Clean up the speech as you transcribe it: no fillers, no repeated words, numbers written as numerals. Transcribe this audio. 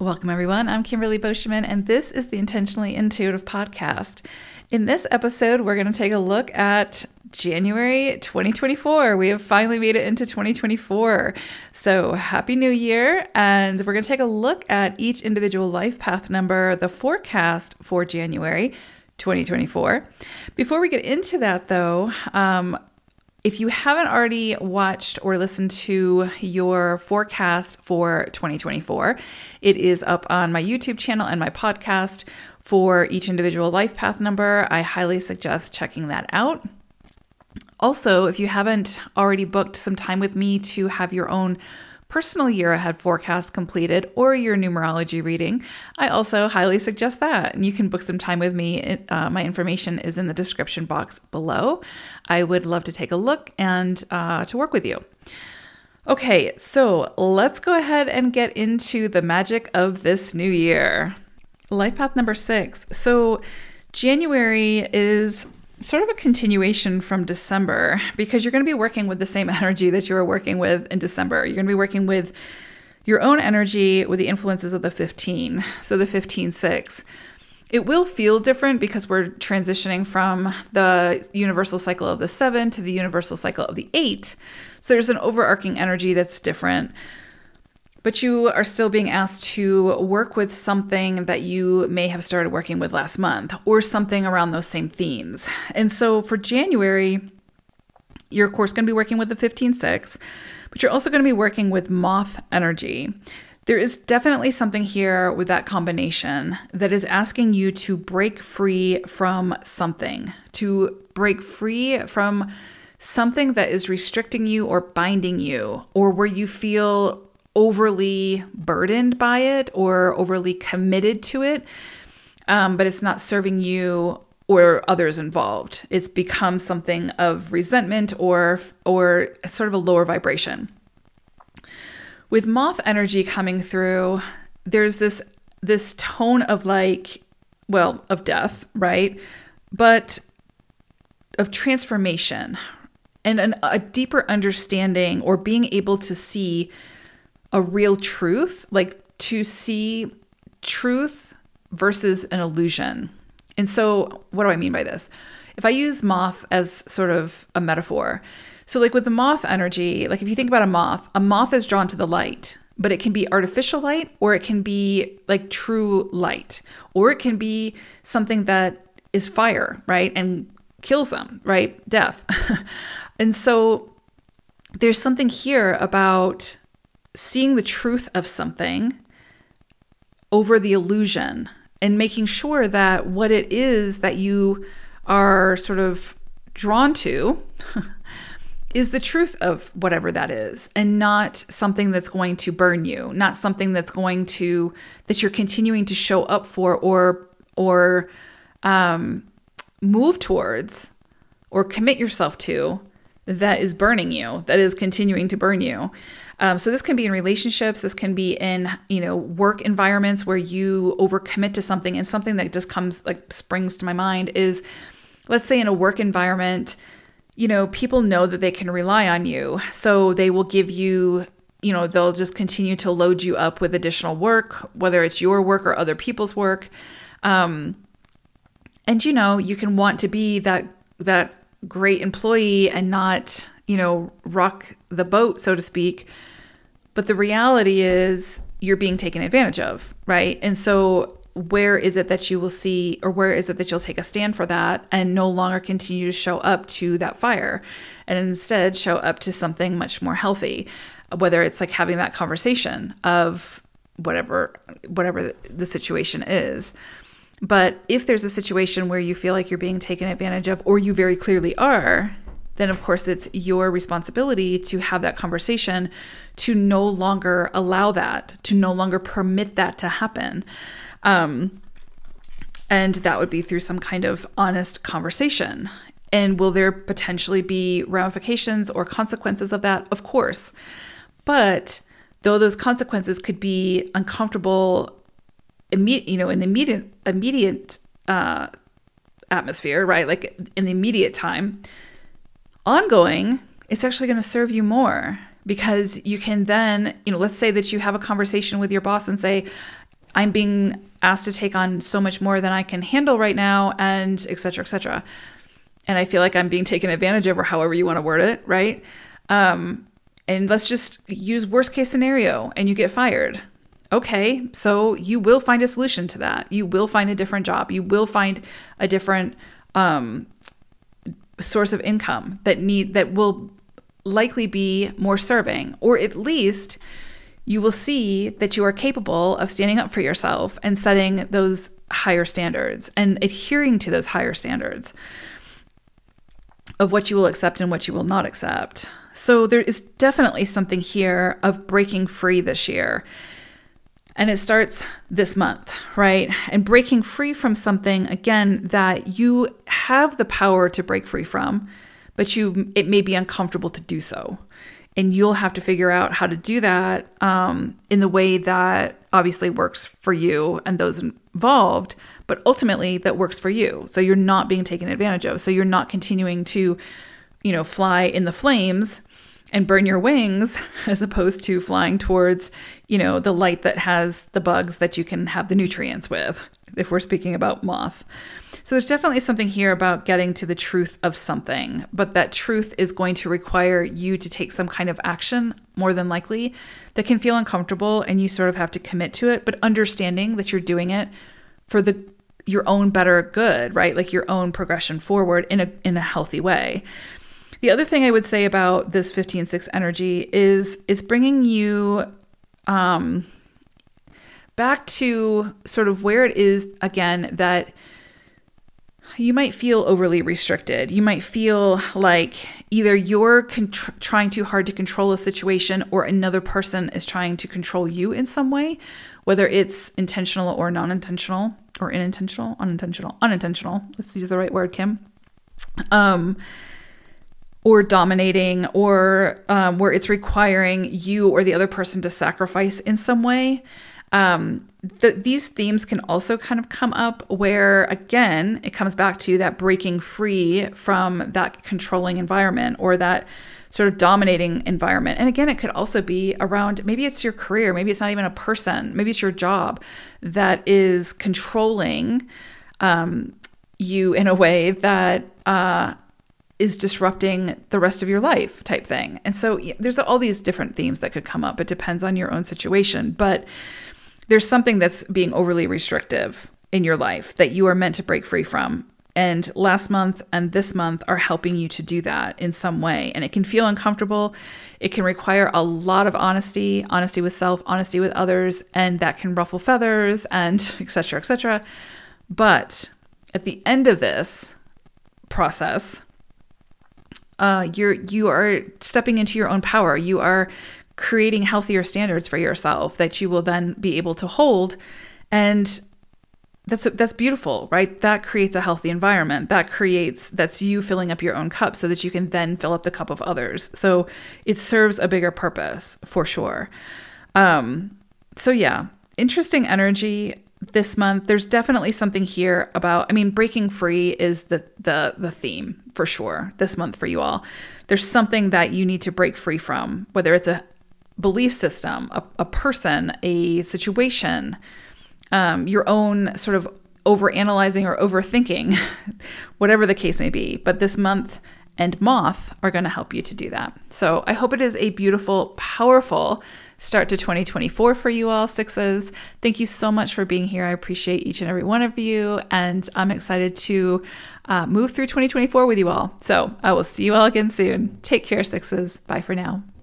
Welcome, everyone. I'm Kimberly Boschman, and this is the Intentionally Intuitive Podcast. In this episode, we're going to take a look at January 2024. We have finally made it into 2024. So happy New Year. And we're going to take a look at each individual life path number, the forecast for January 2024. Before we get into that, though, if you haven't already watched or listened to your forecast for 2024, it is up on my YouTube channel and my podcast for each individual life path number. I highly suggest checking that out. Also, if you haven't already booked some time with me to have your own personal year ahead forecast completed or your numerology reading, I also highly suggest that. And you can book some time with me. My information is in the description box below. I would love to take a look and to work with you. Okay, so let's go ahead and get into the magic of this new year. Life path number 6. So January is sort of a continuation from December because you're going to be working with the same energy that you were working with in December. You're going to be working with your own energy with the influences of the 15. So the 15-6. It will feel different because we're transitioning from the universal cycle of the 7 to the universal cycle of the 8. So there's an overarching energy that's different. But you are still being asked to work with something that you may have started working with last month or something around those same themes. And so for January, you're of course going to be working with the 15-6, but you're also going to be working with moth energy. There is definitely something here with that combination that is asking you to break free from something, to break free from something that is restricting you or binding you, or where you feel overly burdened by it or overly committed to it, but it's not serving you or others involved. It's become something of resentment or sort of a lower vibration. With moth energy coming through, there's this tone of of death, right? But of transformation and a deeper understanding or being able to see a real truth, like to see truth versus an illusion. And so what do I mean by this? If I use moth as sort of a metaphor, so like with the moth energy, like if you think about a moth is drawn to the light, but it can be artificial light or it can be like true light, or it can be something that is fire, right? And kills them, right? Death. And so there's something here about seeing the truth of something over the illusion and making sure that what it is that you are sort of drawn to is the truth of whatever that is, and not something that's going to burn you, not something that you're continuing to show up for or move towards or commit yourself to that is burning you, that is continuing to burn you. So this can be in relationships. This can be in, work environments where you overcommit to something. And something that just springs to my mind is, let's say in a work environment, people know that they can rely on you. So they will give you, they'll just continue to load you up with additional work, whether it's your work or other people's work. And, you can want to be that great employee and not, rock the boat, so to speak. But the reality is you're being taken advantage of, right? And so where is it that you will see, or where is it that you'll take a stand for that and no longer continue to show up to that fire and instead show up to something much more healthy, whether it's like having that conversation of whatever the situation is. But if there's a situation where you feel like you're being taken advantage of, or you very clearly are, then of course it's your responsibility to have that conversation, to no longer allow that, to no longer permit that to happen. And that would be through some kind of honest conversation. And will there potentially be ramifications or consequences of that? Of course. But though those consequences could be uncomfortable, in the immediate atmosphere, right? Like in the immediate time, ongoing, it's actually going to serve you more, because you can then, let's say that you have a conversation with your boss and say, I'm being asked to take on so much more than I can handle right now, and et cetera, et cetera. And I feel like I'm being taken advantage of, or however you want to word it, right? And let's just use worst case scenario and you get fired. Okay, so you will find a solution to that. You will find a different job. You will find a different source of income that will likely be more serving, or at least you will see that you are capable of standing up for yourself and setting those higher standards and adhering to those higher standards of what you will accept and what you will not accept. So there is definitely something here of breaking free this year. And it starts this month, right? And breaking free from something, again, that you have the power to break free from, but it may be uncomfortable to do so. And you'll have to figure out how to do that in the way that obviously works for you and those involved, but ultimately that works for you. So you're not being taken advantage of. So you're not continuing to, fly in the flames and burn your wings, as opposed to flying towards, the light that has the bugs that you can have the nutrients with, if we're speaking about moth. So there's definitely something here about getting to the truth of something, but that truth is going to require you to take some kind of action, more than likely, that can feel uncomfortable, and you sort of have to commit to it, but understanding that you're doing it for your own better good, right? Like your own progression forward in a healthy way. The other thing I would say about this 15-6 energy is it's bringing you back to sort of where it is, again, that you might feel overly restricted. You might feel like either you're trying too hard to control a situation, or another person is trying to control you in some way, whether it's intentional or non-intentional, or unintentional. Let's use the right word, Kim. Or dominating, or where it's requiring you or the other person to sacrifice in some way. These themes can also kind of come up where, again, it comes back to that breaking free from that controlling environment or that sort of dominating environment. And again, it could also be around, maybe it's your career, maybe it's not even a person, maybe it's your job that is controlling you in a way that is disrupting the rest of your life type thing. And so there's all these different themes that could come up. It depends on your own situation, but there's something that's being overly restrictive in your life that you are meant to break free from. And last month and this month are helping you to do that in some way. And it can feel uncomfortable. It can require a lot of honesty with self, honesty with others, and that can ruffle feathers and et cetera, et cetera. But at the end of this process, you are stepping into your own power. You are creating healthier standards for yourself that you will then be able to hold. And that's beautiful, right? That creates a healthy environment. That's you filling up your own cup so that you can then fill up the cup of others. So it serves a bigger purpose for sure. So yeah, interesting energy this month. There's definitely something here about, breaking free is the theme for sure this month for you all. There's something that you need to break free from, whether it's a belief system, a person, a situation, your own sort of overanalyzing or overthinking, whatever the case may be. But this month and moth are going to help you to do that. So I hope it is a beautiful, powerful start to 2024 for you all, sixes. Thank you so much for being here. I appreciate each and every one of you. And I'm excited to move through 2024 with you all. So I will see you all again soon. Take care, sixes. Bye for now.